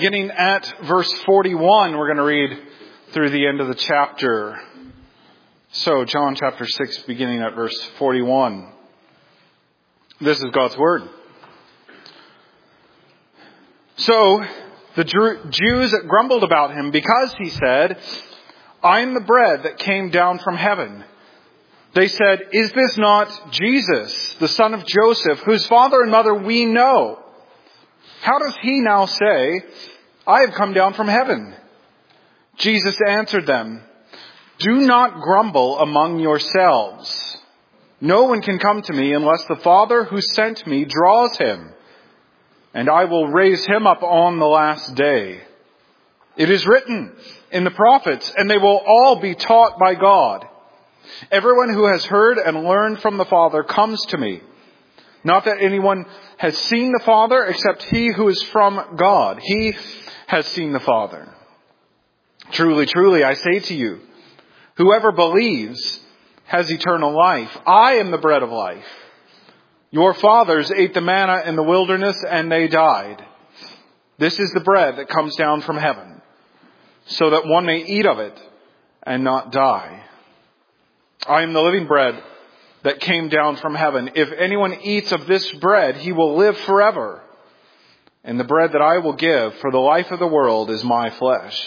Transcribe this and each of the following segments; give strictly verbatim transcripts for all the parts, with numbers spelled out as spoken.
beginning at verse forty-one, we're going to read through the end of the chapter. So, John chapter six, beginning at verse forty-one. This is God's Word. So, the Jews grumbled about him because he said, I am the bread that came down from heaven. They said, is this not Jesus, the son of Joseph, whose father and mother we know? How does he now say, I have come down from heaven? Jesus answered them, do not grumble among yourselves. No one can come to me unless the Father who sent me draws him, and I will raise him up on the last day. It is written in the prophets, and they will all be taught by God. Everyone who has heard and learned from the Father comes to me. Not that anyone has seen the Father except he who is from God. He has seen the Father. Truly, truly, I say to you, whoever believes has eternal life. I am the bread of life. Your fathers ate the manna in the wilderness and they died. This is the bread that comes down from heaven, so that one may eat of it and not die. I am the living bread that came down from heaven. If anyone eats of this bread, he will live forever. And the bread that I will give for the life of the world is my flesh.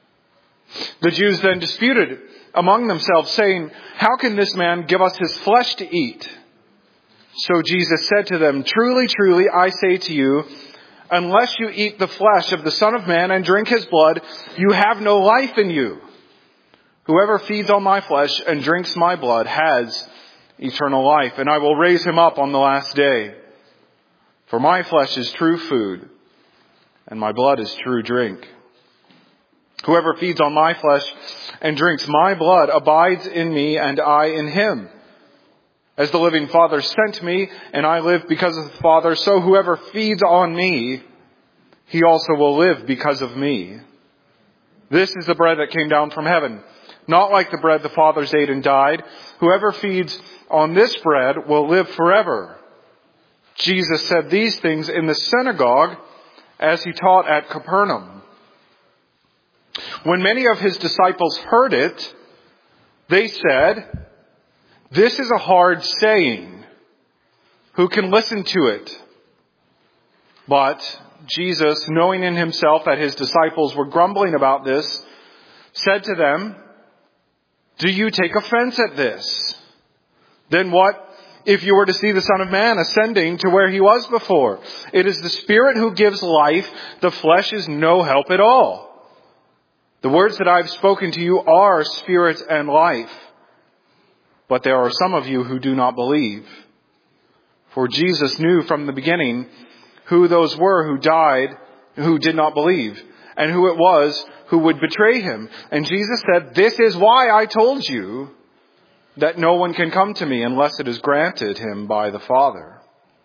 The Jews then disputed among themselves, saying, how can this man give us his flesh to eat? So Jesus said to them, truly, truly, I say to you, unless you eat the flesh of the Son of Man and drink his blood, you have no life in you. Whoever feeds on my flesh and drinks my blood has eternal life, and I will raise him up on the last day. For my flesh is true food, and my blood is true drink. Whoever feeds on my flesh and drinks my blood abides in me, and I in him. As the living Father sent me, and I live because of the Father, so whoever feeds on me, he also will live because of me. This is the bread that came down from heaven, not like the bread the fathers ate and died. Whoever feeds on this bread will live forever. Jesus said these things in the synagogue as he taught at Capernaum. When many of his disciples heard it, they said, this is a hard saying. Who can listen to it? But Jesus, knowing in himself that his disciples were grumbling about this, said to them, do you take offense at this? Then what if you were to see the Son of Man ascending to where he was before? It is the Spirit who gives life. The flesh is no help at all. The words that I've spoken to you are spirit and life. But there are some of you who do not believe. For Jesus knew from the beginning who those were who died, who did not believe, and who it was who would betray him. And Jesus said, this is why I told you that no one can come to me unless it is granted him by the Father.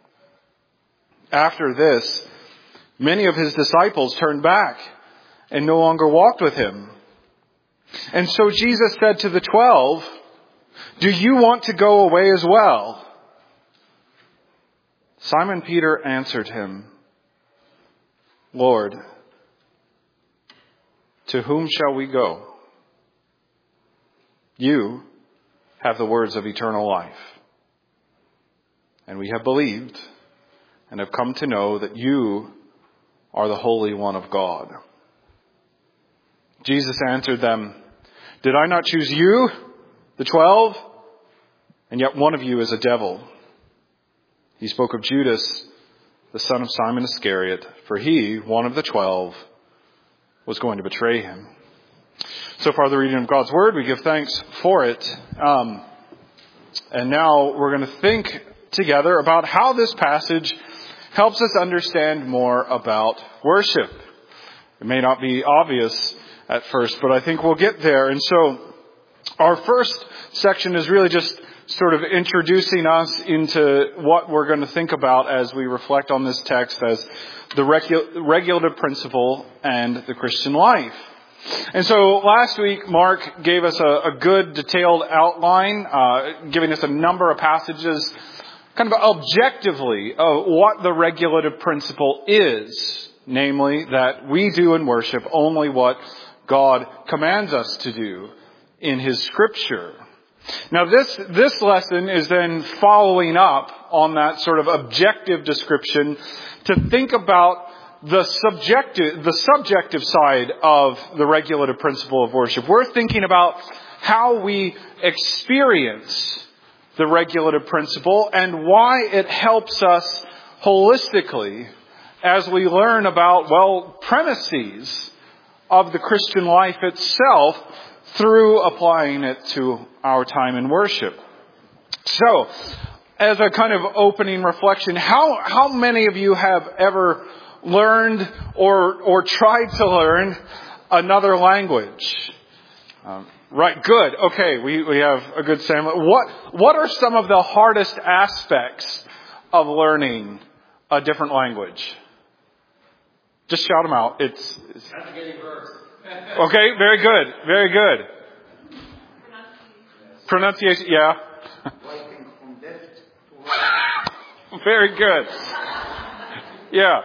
After this, many of his disciples turned back and no longer walked with him. And so Jesus said to the twelve, do you want to go away as well? Simon Peter answered him, Lord, to whom shall we go? You have the words of eternal life. And we have believed and have come to know that you are the Holy One of God. Jesus answered them, did I not choose you, the twelve? And yet one of you is a devil. He spoke of Judas, the son of Simon Iscariot, for he, one of the twelve, was going to betray him. So far the reading of God's Word, we give thanks for it. Um, and now we're going to think together about how this passage helps us understand more about worship. It may not be obvious at first, but I think we'll get there. And so our first section is really just sort of introducing us into what we're going to think about as we reflect on this text as the regu- regulative principle and the Christian life. And so last week, Mark gave us a, a good detailed outline, uh, giving us a number of passages kind of objectively of what the regulative principle is. namely that we do in worship only what God commands us to do in His Scripture. Now this, this lesson is then following up on that sort of objective description to think about the subjective, the subjective side of the regulative principle of worship. We're thinking about how we experience the regulative principle and why it helps us holistically as we learn about, well, premises of the Christian life itself through applying it to our time in worship. So, as a kind of opening reflection, how, how many of you have ever learned or, or tried to learn another language? Um, right, good. Okay, we, we have a good sample. What, what are some of the hardest aspects of learning a different language? Just shout them out. It's, it's getting verbs. Okay, very good. Very good. Pronunciation, yeah. Very good. Yeah.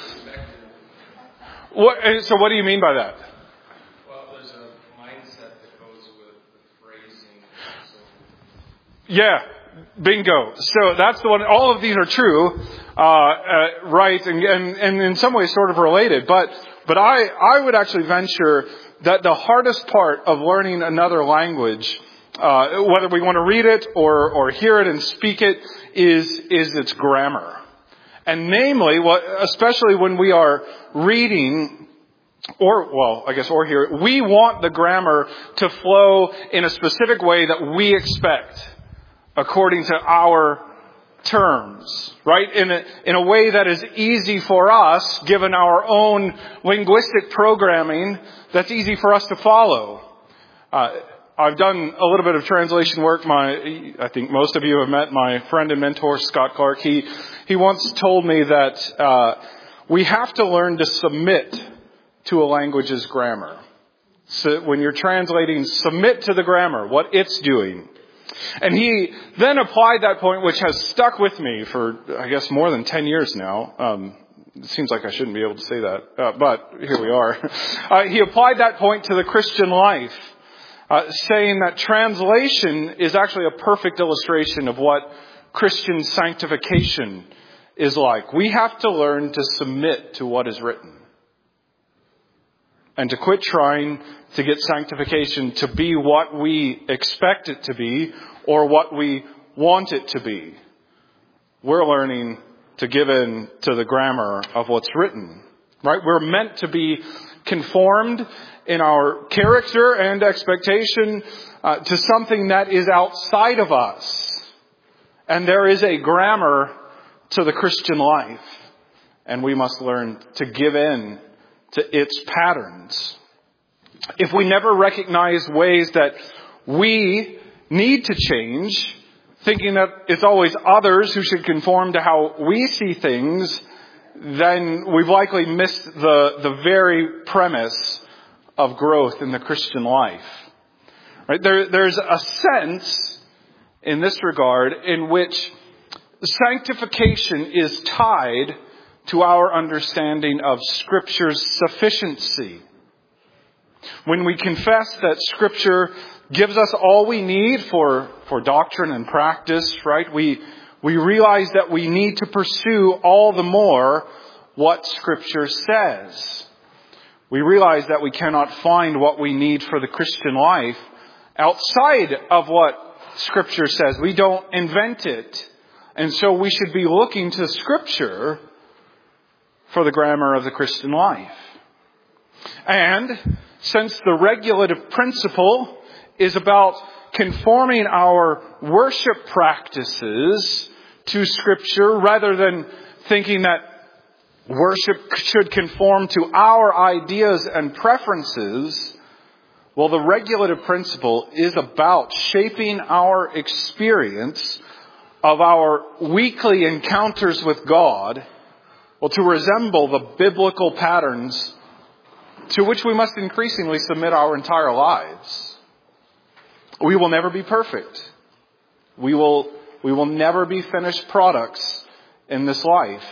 What, so what do you mean by that? Well, there's a mindset that goes with the phrasing. So. Yeah, bingo. So that's the one. All of these are true, uh, uh, right, and, and, and in some ways sort of related. But but I, I would actually venture that the hardest part of learning another language, uh, whether we want to read it or, or hear it and speak it, is is its grammar. And namely, what, especially when we are reading, or, well, I guess, or hear it, we want the grammar to flow in a specific way that we expect, according to our terms, right? In a, in a way that is easy for us, given our own linguistic programming, that's easy for us to follow. Uh, I've done a little bit of translation work. My, I think most of you have met my friend and mentor, Scott Clark. He, he once told me that, uh, we have to learn to submit to a language's grammar. So when you're translating, submit to the grammar, what it's doing. And he then applied that point, which has stuck with me for, I guess, more than ten years now. Um, it seems like I shouldn't be able to say that, uh, but here we are. Uh, he applied that point to the Christian life. Uh, saying that translation is actually a perfect illustration of what Christian sanctification is like. We have to learn to submit to what is written. And to quit trying to get sanctification to be what we expect it to be or what we want it to be. We're learning to give in to the grammar of what's written. Right? We're meant to be conformed in our character and expectation uh, to something that is outside of us. And there is a grammar to the Christian life. And we must learn to give in to its patterns. If we never recognize ways that we need to change, thinking that it's always others who should conform to how we see things, then we've likely missed the, the very premise of growth in the Christian life. Right? There, there's a sense in this regard in which sanctification is tied to our understanding of Scripture's sufficiency. When we confess that Scripture gives us all we need for, for doctrine and practice, right? We, we realize that we need to pursue all the more what Scripture says. We realize that we cannot find what we need for the Christian life outside of what Scripture says. We don't invent it. And so we should be looking to Scripture for the grammar of the Christian life. And since the regulative principle is about conforming our worship practices to Scripture rather than thinking that worship should conform to our ideas and preferences, well, the regulative principle is about shaping our experience of our weekly encounters with God, well, to resemble the biblical patterns to which we must increasingly submit our entire lives. We will never be perfect. We will, we will never be finished products in this life.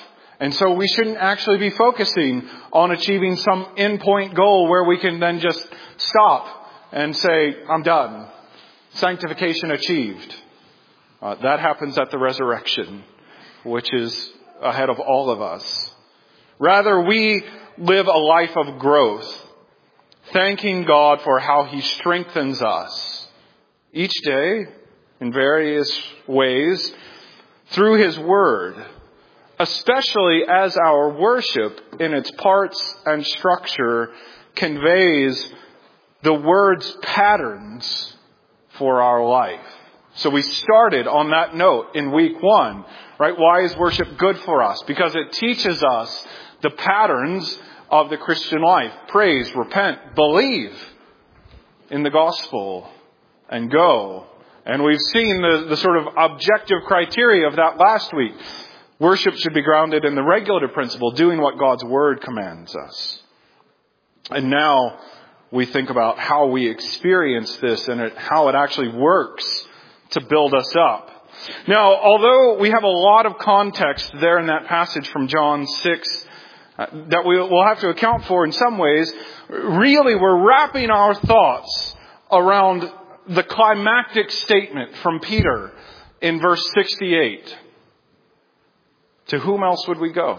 And so we shouldn't actually be focusing on achieving some endpoint goal where we can then just stop and say, I'm done. Sanctification achieved. Uh, that happens at the resurrection, which is ahead of all of us. Rather, we live a life of growth, thanking God for how He strengthens us each day in various ways through His Word, especially as our worship in its parts and structure conveys the Word's patterns for our life. So we started on that note in week one, right? Why is worship good for us? Because it teaches us the patterns of the Christian life. Praise, repent, believe in the gospel, and go. And we've seen the, the sort of objective criteria of that last week. Worship should be grounded in the regulative principle, doing what God's Word commands us. And now we think about how we experience this and it, how it actually works to build us up. Now, although we have a lot of context there in that passage from John six uh, that we will have to account for in some ways, really we're wrapping our thoughts around the climactic statement from Peter in verse sixty-eight. To whom else would we go?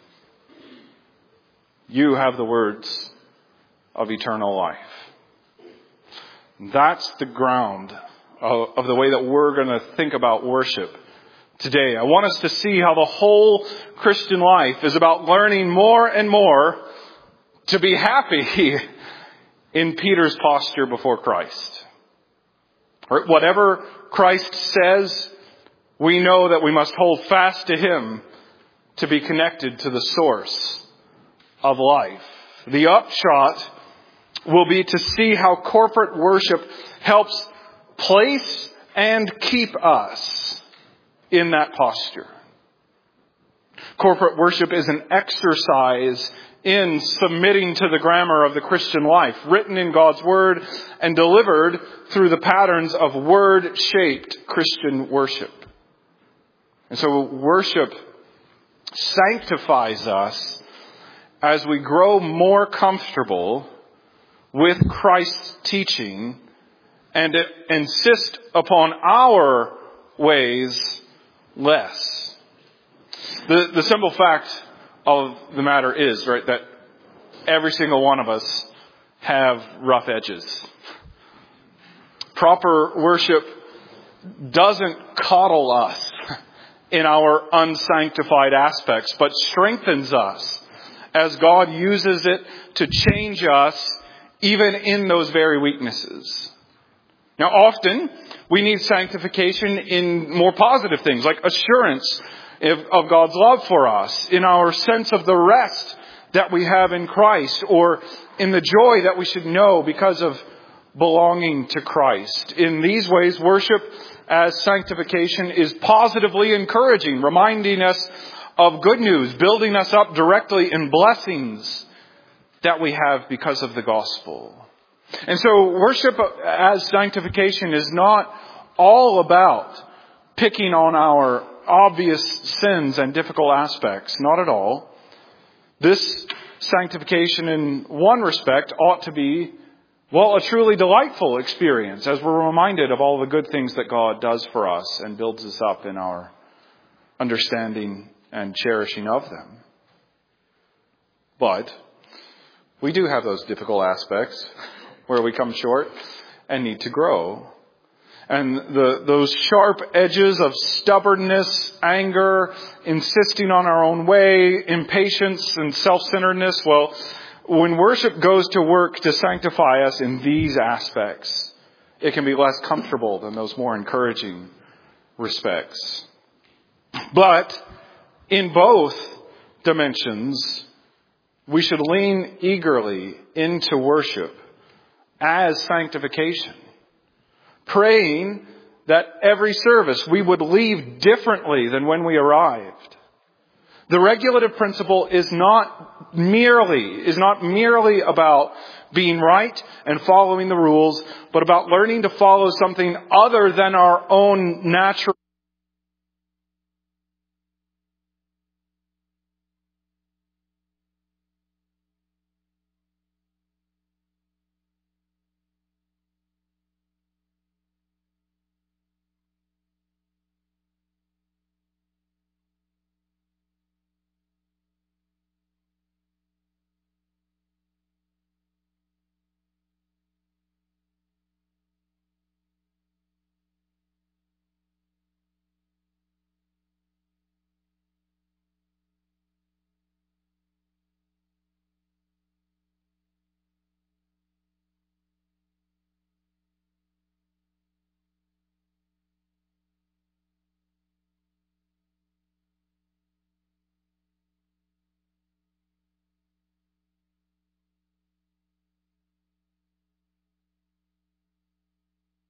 You have the words of eternal life. That's the ground of, of the way that we're going to think about worship today. I want us to see how the whole Christian life is about learning more and more to be happy in Peter's posture before Christ. Whatever Christ says, we know that we must hold fast to Him to be connected to the source of life. The upshot will be to see how corporate worship helps place and keep us in that posture. Corporate worship is an exercise in submitting to the grammar of the Christian life, written in God's Word and delivered through the patterns of Word-shaped Christian worship. And so worship sanctifies us as we grow more comfortable with Christ's teaching and insist upon our ways less. The, the simple fact of the matter is, right, that every single one of us have rough edges. Proper worship doesn't coddle us in our unsanctified aspects, but strengthens us as God uses it to change us even in those very weaknesses. Now, often we need sanctification in more positive things, like assurance of God's love for us, in our sense of the rest that we have in Christ, or in the joy that we should know because of belonging to Christ. In these ways, worship as sanctification is positively encouraging, reminding us of good news, building us up directly in blessings that we have because of the gospel. And so worship as sanctification is not all about picking on our obvious sins and difficult aspects. Not at all. This sanctification in one respect ought to be, well, a truly delightful experience as we're reminded of all the good things that God does for us and builds us up in our understanding and cherishing of them. But we do have those difficult aspects where we come short and need to grow. And the, those sharp edges of stubbornness, anger, insisting on our own way, impatience and self-centeredness, well, when worship goes to work to sanctify us in these aspects, it can be less comfortable than those more encouraging respects. But in both dimensions, we should lean eagerly into worship as sanctification, praying that every service we would leave differently than when we arrived. The regulative principle is not merely, is not merely about being right and following the rules, but about learning to follow something other than our own natural